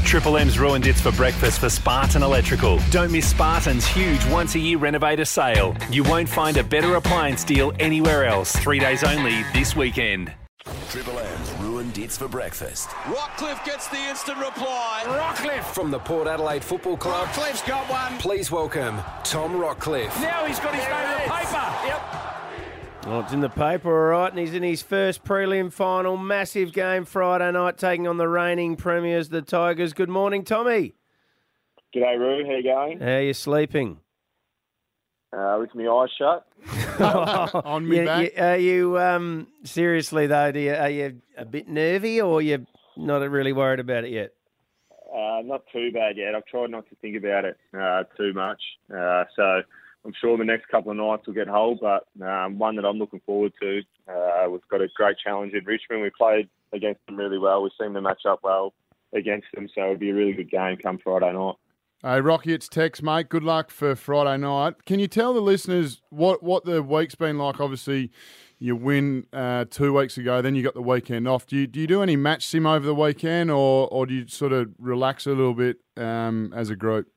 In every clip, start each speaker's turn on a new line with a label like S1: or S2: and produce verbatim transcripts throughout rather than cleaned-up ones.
S1: Triple M's ruined its for breakfast for Spartan Electrical. Don't miss Spartan's huge once-a-year renovator sale. You won't find a better appliance deal anywhere else. Three days only this weekend.
S2: Triple M's ruined its for breakfast.
S3: Rockcliffe gets the instant reply.
S4: Rockcliffe from the Port Adelaide Football Club.
S3: Rockcliffe's got one.
S4: Please welcome Tom Rockcliffe.
S3: Now he's got his name in the paper. Yep.
S5: Well, it's in the paper, all right, and he's in his first prelim final. Massive game Friday night, taking on the reigning premiers, the Tigers. Good morning, Tommy.
S6: G'day, Roo. How you going?
S5: How are you sleeping?
S6: Uh, with my eyes shut.
S7: On me
S5: You-
S7: back.
S5: you- are you, um, seriously, though, do you, are you a bit nervy or you're not really worried about it yet?
S6: Uh, not too bad yet. I've tried not to think about it uh, too much. Uh, so I'm sure the next couple of nights will get hold, but um, one that I'm looking forward to. Uh, we've got a great challenge in Richmond. We played against them really well. We seem to match up well against them, so it'll be a really good game come Friday night.
S7: Hey, Rocky, it's Tex, mate. Good luck for Friday night. Can you tell the listeners what, what the week's been like? Obviously, you win uh, two weeks ago, then you got the weekend off. Do you do you do any match sim over the weekend, or, or do you sort of relax a little bit um, as a group?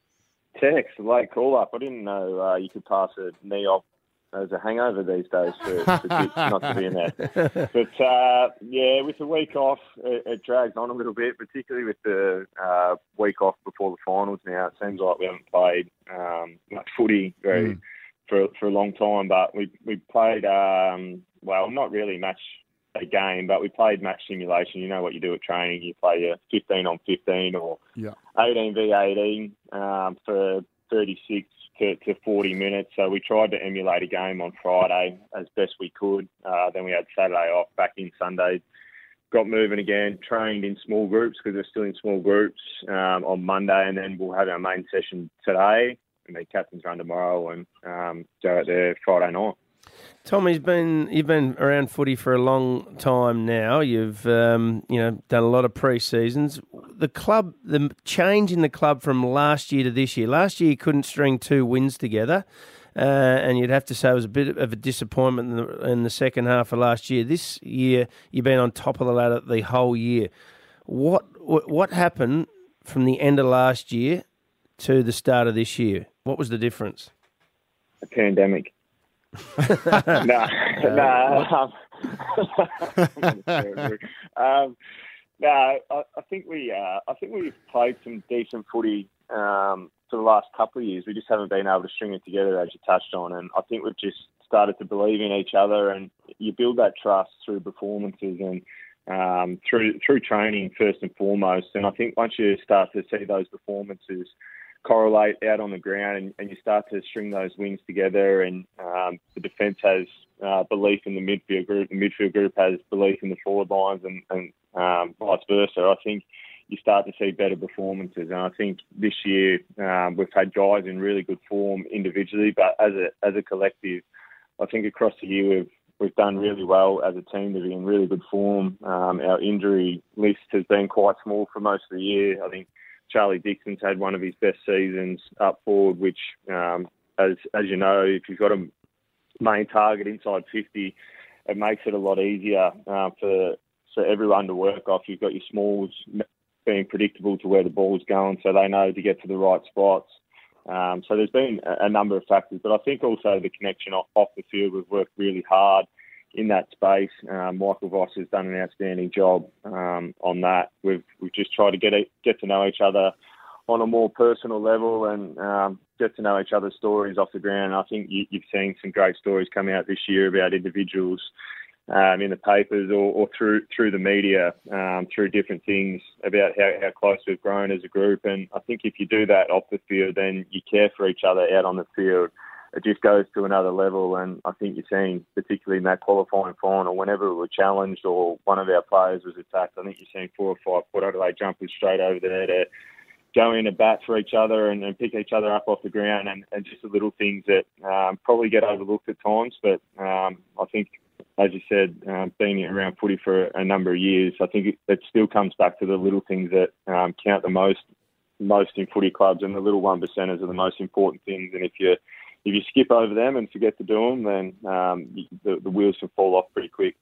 S6: Tex, late call up. I didn't know uh, you could pass a knee off as a hangover these days for, for kids not to be in there. But, uh, yeah, with the week off, it, it drags on a little bit, particularly with the uh, week off before the finals now. It seems like we haven't played um, much footy very
S7: Mm.
S6: for for a long time, but we, we played, um, well, not really match a game, but we played match simulation. You know what you do at training. You play your fifteen on fifteen or
S7: Yeah.
S6: eighteen v eighteen um, for thirty-six to, to forty minutes. So we tried to emulate a game on Friday as best we could. Uh, then we had Saturday off, back in Sunday. Got moving again, trained in small groups because we're still in small groups um, on Monday, and then we'll have our main session today, and the captain's run tomorrow, and um, go out there Friday night.
S5: Tommy's been you've been around footy for a long time now. You've um, you know done a lot of pre-seasons. The club, the change in the club from last year to this year. Last year you couldn't string two wins together, uh, and you'd have to say it was a bit of a disappointment in the, in the second half of last year. This year you've been on top of the ladder the whole year. What what, what happened from the end of last year to the start of this year? What was the difference?
S6: A pandemic. no, no. Um, um, no, I, I think we, uh, I think we've played some decent footy um, for the last couple of years. We just haven't been able to string it together, as you touched on, and I think we've just started to believe in each other, and you build that trust through performances and um, through through training first and foremost. And I think once you start to see those performances correlate out on the ground, and, and you start to string those wings together, and um, the defence has uh, belief in the midfield group, the midfield group has belief in the forward lines, and, and um, vice versa, I think you start to see better performances. And I think this year um, we've had guys in really good form individually, but as a as a collective, I think across the year we've we've done really well as a team to be in really good form. Um, our injury list has been quite small for most of the year. I think Charlie Dixon's had one of his best seasons up forward, which, um, as as you know, if you've got a main target inside fifty, it makes it a lot easier uh, for for everyone to work off. You've got your smalls being predictable to where the ball's going, so they know to get to the right spots. Um, so there's been a, a number of factors, but I think also the connection off, off the field, we've worked really hard in that space. Um, Michael Voss has done an outstanding job um, on that. We've we've just tried to get a, get to know each other on a more personal level, and um, get to know each other's stories off the ground. And I think you, you've seen some great stories come out this year about individuals um, in the papers or, or through through the media, um, through different things about how, how close we've grown as a group. And I think if you do that off the field, then you care for each other out on the field. It just goes to another level, and I think you're seeing, particularly in that qualifying final, whenever we were challenged or one of our players was attacked, I think you're seeing four or five Port Adelaide jumpers straight over there to go in and bat for each other and, and pick each other up off the ground, and, and just the little things that um, probably get overlooked at times. But um, I think, as you said, um, being around footy for a number of years, I think it, it still comes back to the little things that um, count the most, most in footy clubs, and the little one percenters are the most important things. And if you If you skip over them and forget to do them, then um, the, the wheels can fall off pretty quick.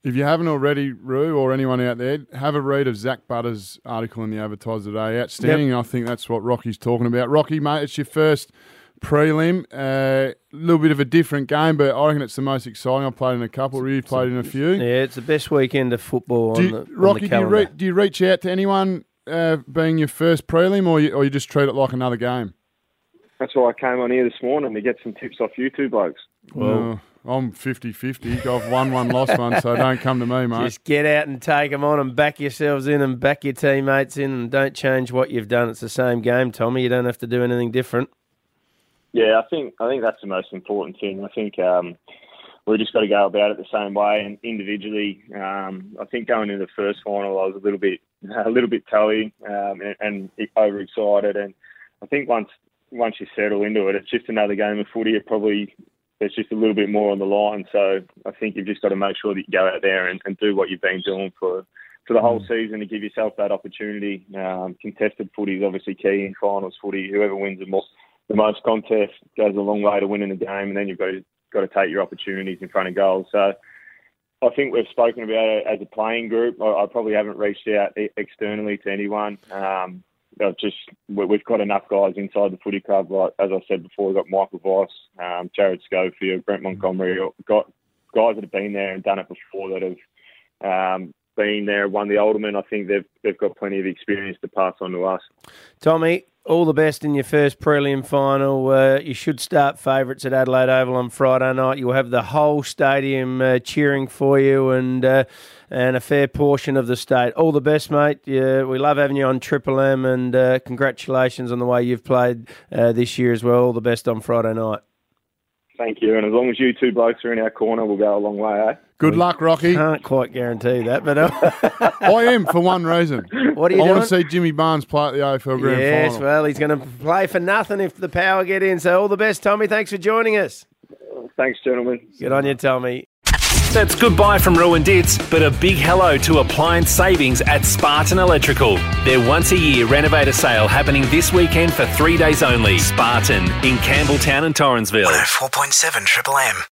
S7: If you haven't already, Roo, or anyone out there, have a read of Zach Butters' article in the Advertiser today. Outstanding. Yep. I think that's what Rocky's talking about. Rocky, mate, it's your first prelim. A uh, little bit of a different game, but I reckon it's the most exciting. I've played in a couple. You've played in a few.
S5: Yeah, it's the best weekend of football
S7: do
S5: on
S7: you,
S5: the,
S7: Rocky,
S5: on the
S7: do, you
S5: calendar.
S7: re- do you reach out to anyone uh, being your first prelim, or you, or you just treat it like another game?
S6: That's why I came on here this morning to get some tips off you two blokes.
S7: Well, uh, I'm fifty-fifty. I've won one, lost one, so don't come to me, mate.
S5: Just get out and take them on and back yourselves in and back your teammates in and don't change what you've done. It's the same game, Tommy. You don't have to do anything different.
S6: Yeah, I think I think that's the most important thing. I think um, we just got to go about it the same way and individually. Um, I think going into the first final, I was a little bit a little bit toey um, and, and overexcited. And I think once once you settle into it, it's just another game of footy. It probably there's just a little bit more on the line. So I think you've just got to make sure that you go out there and, and do what you've been doing for for the whole season to give yourself that opportunity. Um, contested footy is obviously key in finals footy. Whoever wins the most the most contest goes a long way to winning the game, and then you've got to got to take your opportunities in front of goals. So I think we've spoken about it as a playing group. I, I probably haven't reached out externally to anyone. Um, I've just we've got enough guys inside the footy club. Like as I said before, we've got Michael Weiss, um, Jared Schofield, Brent Montgomery. Got guys that have been there and done it before that have um, been there, won the Ultimate. I think they've they've got plenty of experience to pass on to us.
S5: Tommy, all the best in your first prelim final. Uh, you should start favourites at Adelaide Oval on Friday night. You'll have the whole stadium uh, cheering for you and uh, and a fair portion of the state. All the best, mate. Yeah, we love having you on Triple M, and uh, congratulations on the way you've played uh, this year as well. All the best on Friday night.
S6: Thank you. And as long as you two blokes are in our corner, we'll go a long way, eh?
S7: Good luck, Rocky.
S5: Can't quite guarantee that, but uh,
S7: I am for one reason.
S5: What are you
S7: I
S5: doing?
S7: want to see Jimmy Barnes play at the A F L Grand
S5: yes,
S7: Final.
S5: well, he's going to play for nothing if the Power get in. So all the best, Tommy. Thanks for joining us.
S6: Thanks, gentlemen.
S5: Good on you, Tommy.
S1: That's goodbye from Ruin Dits, but a big hello to appliance savings at Spartan Electrical. Their once-a-year renovator sale happening this weekend for three days only. Spartan in Campbelltown and Torrensville.
S2: one oh four point seven Triple M.